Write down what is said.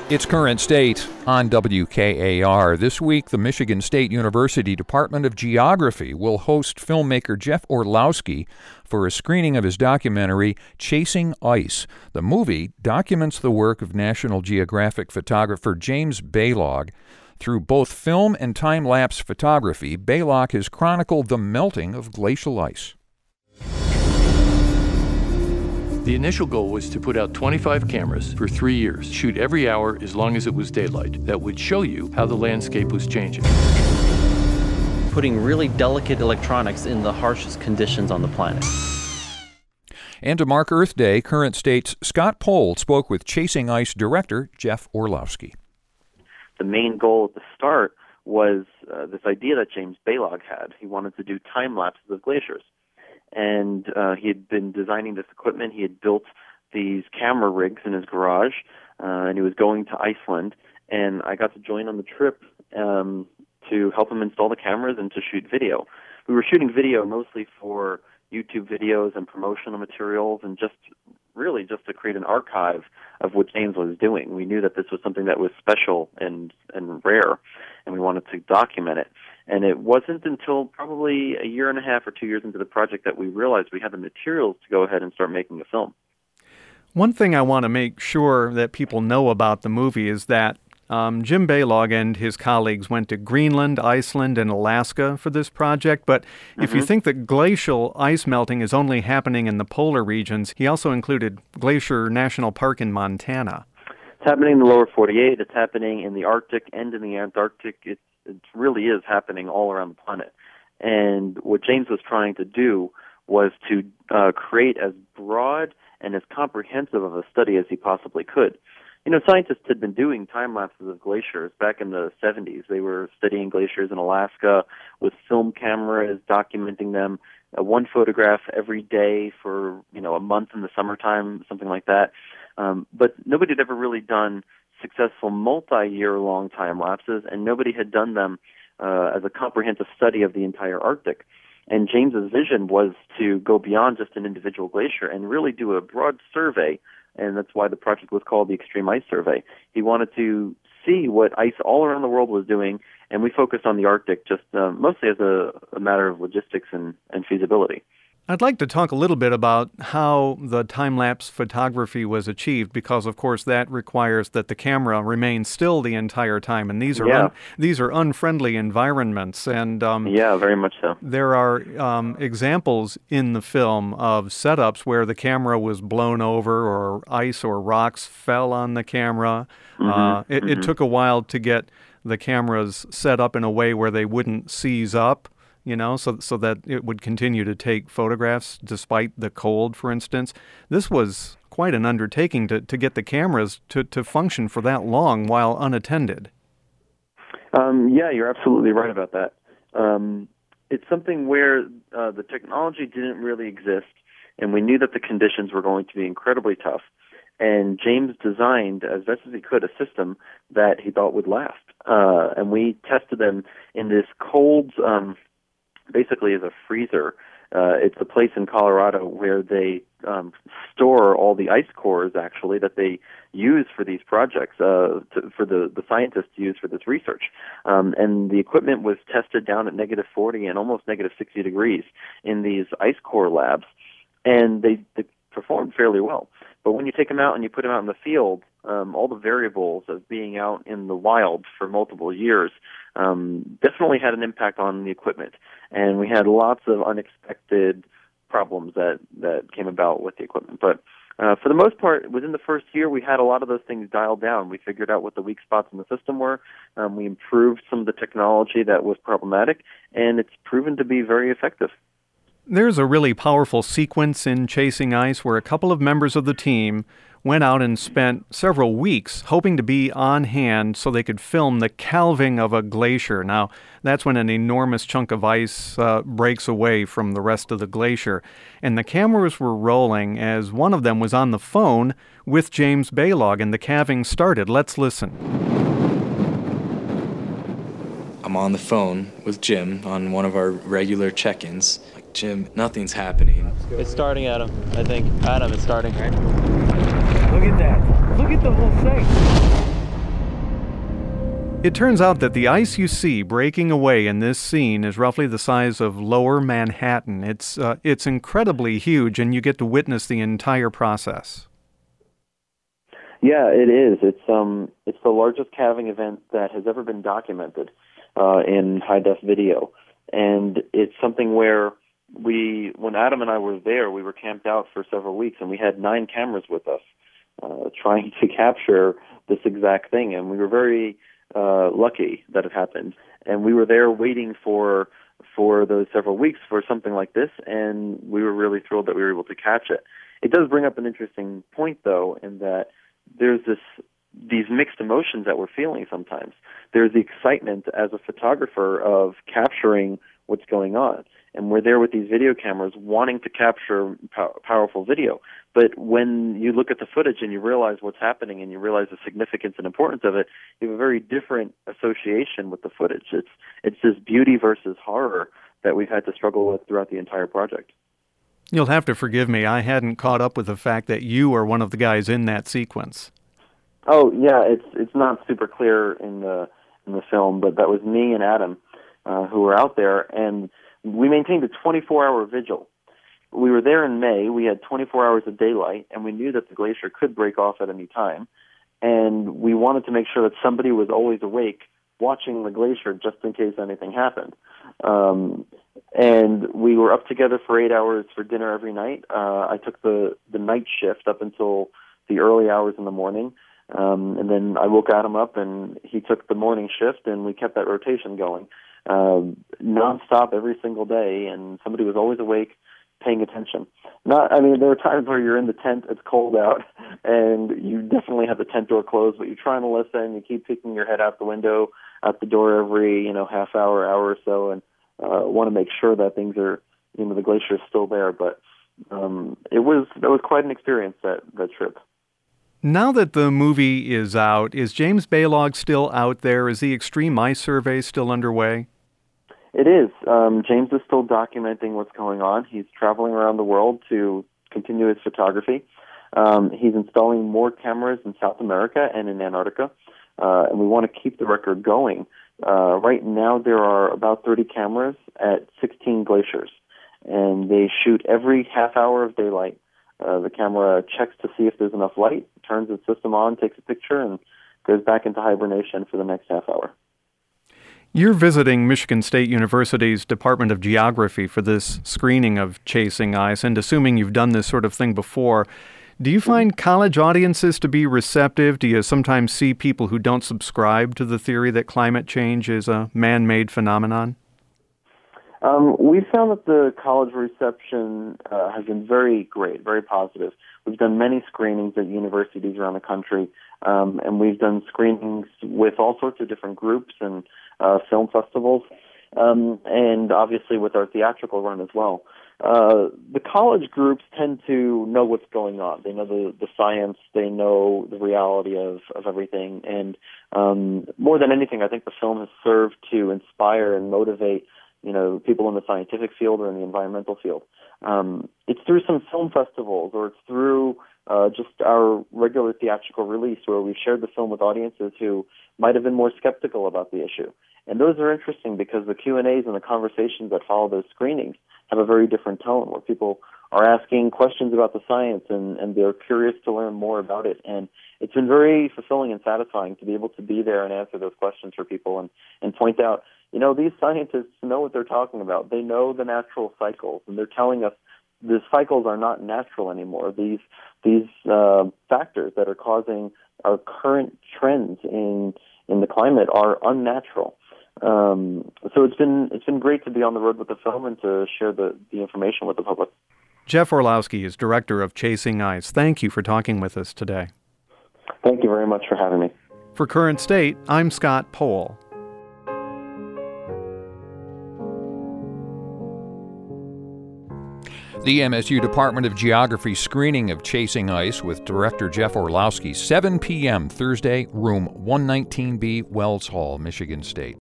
It's Current State on WKAR. This week, the Michigan State University Department of Geography will host filmmaker Jeff Orlowski for a screening of his documentary, Chasing Ice. The movie documents the work of National Geographic photographer James Balog. Through both film and time-lapse photography, Balog has chronicled the melting of glacial ice. The initial goal was to put out 25 cameras for 3 years, shoot every hour as long as it was daylight. That would show you how the landscape was changing. Putting really delicate electronics in the harshest conditions on the planet. And to mark Earth Day, Current State's Scott Pohl spoke with Chasing Ice director Jeff Orlowski. The main goal at the start was this idea that James Balog had. He wanted to do time lapses of glaciers. And he had been designing this equipment. He had built these camera rigs in his garage, and he was going to Iceland. And I got to join on the trip to help him install the cameras and to shoot video. We were shooting video mostly for YouTube videos and promotional materials, and just to create an archive of what James was doing. We knew that this was something that was special and rare, and we wanted to document it. And it wasn't until probably a year and a half or 2 years into the project that we realized we had the materials to go ahead and start making a film. One thing I want to make sure that people know about the movie is that Jim Balog and his colleagues went to Greenland, Iceland, and Alaska for this project. But if you think that glacial ice melting is only happening in the polar regions, he also included Glacier National Park in Montana. It's happening in the lower 48. It's happening in the Arctic and in the Antarctic. It really is happening all around the planet. And what James was trying to do was to create as broad and as comprehensive of a study as he possibly could. You know, scientists had been doing time-lapses of glaciers back in the 70s. They were studying glaciers in Alaska with film cameras, documenting them, one photograph every day for, a month in the summertime, something like that. But nobody had ever really done successful multi-year-long time-lapses, and nobody had done them as a comprehensive study of the entire Arctic. And James's vision was to go beyond just an individual glacier and really do a broad survey, and that's why the project was called the Extreme Ice Survey. He wanted to see what ice all around the world was doing, and we focused on the Arctic just mostly as a matter of logistics and feasibility. I'd like to talk a little bit about how the time-lapse photography was achieved, because, of course, that requires that the camera remains still the entire time, and these are unfriendly environments. And very much so. There are examples in the film of setups where the camera was blown over, or ice or rocks fell on the camera. It took a while to get the cameras set up in a way where they wouldn't seize up, so that it would continue to take photographs despite the cold, for instance. This was quite an undertaking to get the cameras to function for that long while unattended. You're absolutely right about that. It's something where the technology didn't really exist, and we knew that the conditions were going to be incredibly tough. And James designed, as best as he could, a system that he thought would last. And we tested them in this cold... basically is a freezer. It's a place in Colorado where they store all the ice cores, actually, that they use for these projects, for the scientists to use for this research. And the equipment was tested down at negative 40 and almost negative 60 degrees in these ice core labs, and they performed fairly well. But when you take them out and you put them out in the field, all the variables of being out in the wild for multiple years definitely had an impact on the equipment. And we had lots of unexpected problems that came about with the equipment. But for the most part, within the first year, we had a lot of those things dialed down. We figured out what the weak spots in the system were. We improved some of the technology that was problematic, and it's proven to be very effective. There's a really powerful sequence in Chasing Ice where a couple of members of the team went out and spent several weeks hoping to be on hand so they could film the calving of a glacier. Now, that's when an enormous chunk of ice breaks away from the rest of the glacier. And the cameras were rolling as one of them was on the phone with James Balog, and the calving started. Let's listen. I'm on the phone with Jim on one of our regular check-ins. Like, Jim, nothing's happening. It's starting, Adam. I think. Adam, it's starting. Right? Look at that. Look at the whole thing. It turns out that the ice you see breaking away in this scene is roughly the size of Lower Manhattan. It's incredibly huge, and you get to witness the entire process. Yeah, it is. It's the largest calving event that has ever been documented in high-def video, and it's something where when Adam and I were there, we were camped out for several weeks, and we had 9 cameras with us trying to capture this exact thing, and we were very lucky that it happened. And we were there waiting for those several weeks for something like this, and we were really thrilled that we were able to catch it. It does bring up an interesting point, though, in that there's these mixed emotions that we're feeling sometimes. There's the excitement as a photographer of capturing what's going on, and we're there with these video cameras wanting to capture powerful video. But when you look at the footage and you realize what's happening and you realize the significance and importance of it, you have a very different association with the footage. It's this beauty versus horror that we've had to struggle with throughout the entire project. You'll have to forgive me. I hadn't caught up with the fact that you are one of the guys in that sequence. Oh yeah, it's not super clear in the film, but that was me and Adam who were out there, and we maintained a 24-hour vigil. We were there in May. We had 24 hours of daylight, and we knew that the glacier could break off at any time. And we wanted to make sure that somebody was always awake watching the glacier just in case anything happened. And we were up together for 8 hours for dinner every night. I took the night shift up until the early hours in the morning. And then I woke Adam up, and he took the morning shift, and we kept that rotation going nonstop every single day, and somebody was always awake paying attention. There are times where you're in the tent, it's cold out, and you definitely have the tent door closed, but you're trying to listen, you keep peeking your head out the window, out the door every, half hour or so, and want to make sure that things are, the glacier is still there. But that was quite an experience, that trip. Now that the movie is out, is James Balog still out there? Is the Extreme Ice Survey still underway? It is. James is still documenting what's going on. He's traveling around the world to continue his photography. He's installing more cameras in South America and in Antarctica, and we want to keep the record going. Right now there are about 30 cameras at 16 glaciers, and they shoot every half hour of daylight. The camera checks to see if there's enough light, turns its system on, takes a picture, and goes back into hibernation for the next half hour. You're visiting Michigan State University's Department of Geography for this screening of Chasing Ice, and assuming you've done this sort of thing before, do you find college audiences to be receptive? Do you sometimes see people who don't subscribe to the theory that climate change is a man-made phenomenon? We found that the college reception has been very great, very positive. We've done many screenings at universities around the country, and we've done screenings with all sorts of different groups and film festivals, and obviously with our theatrical run as well. The college groups tend to know what's going on. They know the science, they know the reality of everything, and more than anything, I think the film has served to inspire and motivate people in the scientific field or in the environmental field. It's through some film festivals, or it's through just our regular theatrical release, where we've shared the film with audiences who might have been more skeptical about the issue. And those are interesting because the Q&As and the conversations that follow those screenings have a very different tone, where people are asking questions about the science and they're curious to learn more about it. And it's been very fulfilling and satisfying to be able to be there and answer those questions for people and point out, these scientists know what they're talking about. They know the natural cycles, and they're telling us the cycles are not natural anymore. These factors that are causing our current trends in the climate are unnatural. So it's been great to be on the road with the film and to share the information with the public. Jeff Orlowski is director of Chasing Ice. Thank you for talking with us today. Thank you very much for having me. For Current State, I'm Scott Pohl. The MSU Department of Geography screening of Chasing Ice with director Jeff Orlowski, 7 p.m. Thursday, room 119B, Wells Hall, Michigan State.